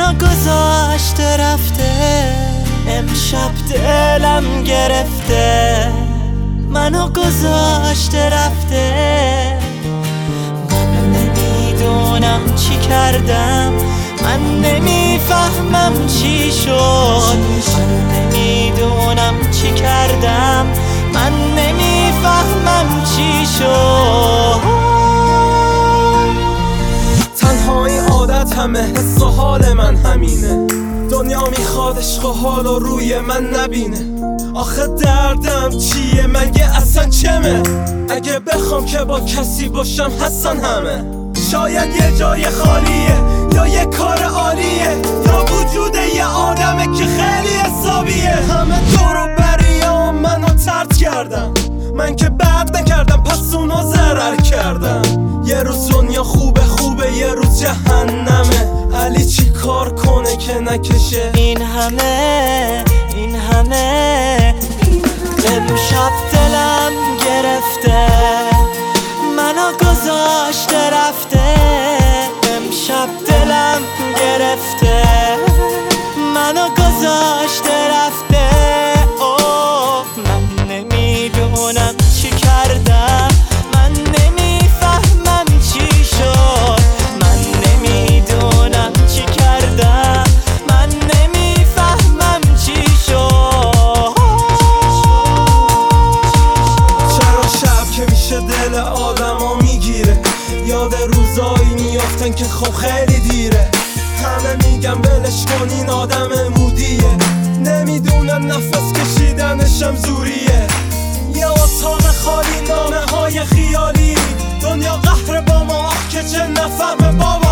منو گذاشته رفته، امشب دلم گرفته، منو گذاشته رفته. من نمیدونم چی کردم، من نمیفهمم چی شد، من نمیدونم چی کردم، من نمیفهمم چی شد. تنهایی عادت همه، حس و حال من همینه. دنیا میخواد عشق و حال و روی من نبینه. آخه دردم چیه مگه اصلا چمه؟ اگه بخوام که با کسی باشم هستن همه. شاید یه جای خالیه یا یه کار عالیه یا وجود یه آدمه که خیلی حسابیه. همه دور و بریا منو طرد کردن، من که بد نکردم پس اونا ضرر کردن. یه روز دنیا خوبه یه روز جهنمه. علی چی کار کنه که نکشه این همه امشب دلم گرفته، منو گذاشته رفته، امشب دلم گرفته، منو گذاشته رفته. اوه من نمیدونم چی کردم، من نمیفهمم چی شد، من نمیدونم چی کردم، من نمیفهمم چی شد. چرا شب که میشه دل آدما میگیره، یاد روزایی میافتن که خب خیلی دیره. همه میگن ولش کن این آدم مودیه، نمیدونن نفس کشیدنشم زوریه. یه اتاق خالی نامه های خیالی، دنیا قهر با ما که چه نفهمه بابا.